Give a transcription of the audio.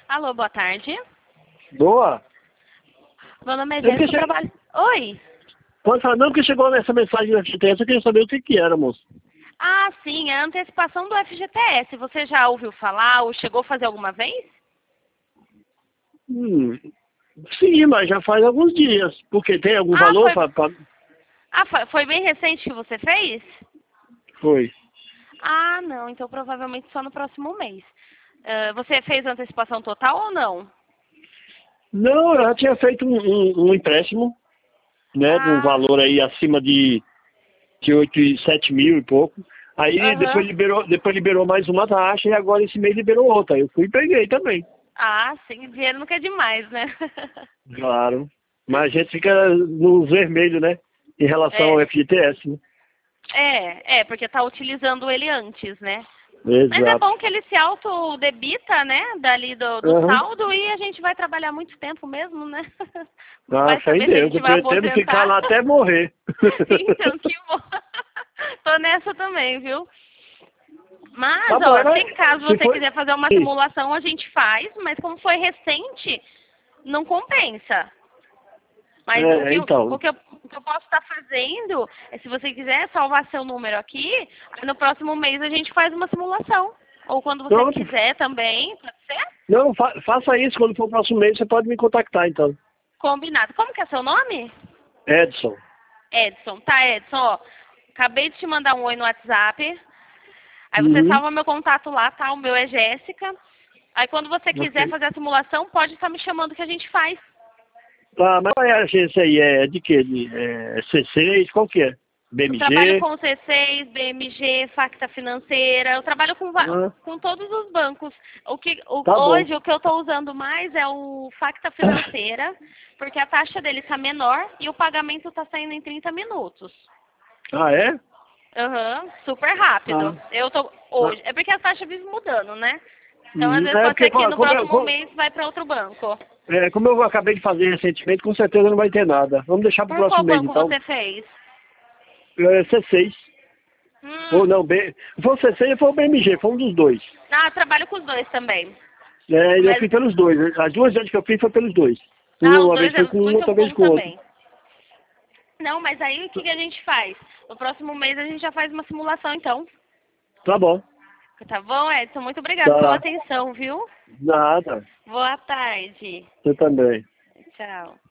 Alô, boa tarde. Boa. Meu nome é Jéssica, eu trabalho... Oi. Pode falar, não, porque chegou nessa mensagem do FGTS, eu queria saber o que era, moço. Ah, sim, é a antecipação do FGTS. Você já ouviu falar ou chegou a fazer alguma vez? Sim, mas já faz alguns dias. Porque tem algum valor para... Foi bem recente que você fez? Foi. Ah, não, então provavelmente só no próximo mês. Você fez a antecipação total ou não? Não, eu já tinha feito um empréstimo, né, de um valor aí acima de 7 mil e pouco. Aí depois liberou mais uma taxa e agora esse mês liberou outra. Eu fui e peguei também. Ah, sim, dinheiro nunca é demais, né? Claro. Mas a gente fica no vermelho, né? Em relação ao FGTS, né? Porque tá utilizando ele antes, né? Exato. Mas é bom que ele se autodebita, né? Dali do saldo e a gente vai trabalhar muito tempo mesmo, né? Vai Fé em saber se a Deus, gente eu vai pretendo aposentar. ficar lá até morrer. Então, que bom. Tô nessa também, viu? Mas, Tá bom, se caso você quiser fazer uma simulação, a gente faz, mas como foi recente, não compensa. Mas o que eu posso estar fazendo é, se você quiser salvar seu número aqui, aí no próximo mês a gente faz uma simulação. Ou quando você quiser também, pode ser? Não, faça isso, quando for o próximo mês você pode me contactar, então. Combinado. Como que é seu nome? Edson. Edson. Tá, Edson, ó. Acabei de te mandar um oi no WhatsApp. Aí você salva meu contato lá, tá? O meu é Jéssica. Aí quando você quiser fazer a simulação, pode estar me chamando que a gente faz. Tá, mas qual é a agência aí? É de quê? C6? Qual que é? BMG? Eu trabalho com C6, BMG, Facta Financeira. Eu trabalho com todos os bancos. Hoje, o que eu estou usando mais é o Facta Financeira, porque a taxa dele está menor e o pagamento está saindo em 30 minutos. Ah, é? Super rápido. Hoje. É porque a taxa vive mudando, né? Então, às vezes, pode ser que no próximo mês vai para outro banco. Como eu acabei de fazer recentemente, com certeza não vai ter nada. Vamos deixar para o próximo mês, então. Qual banco você fez? C6. Ou não, foi o C6 ou foi o BMG, foi um dos dois. Ah, trabalho com os dois também. Eu fui pelos dois. As duas vezes que eu fiz foi pelos dois. Uma vez foi com um, outra vez com também. outro. Não, mas aí o que a gente faz? No próximo mês a gente já faz uma simulação, então. Tá bom. Tá bom, Edson? Muito obrigada pela atenção, viu? Nada. Boa tarde. Você também. Tchau.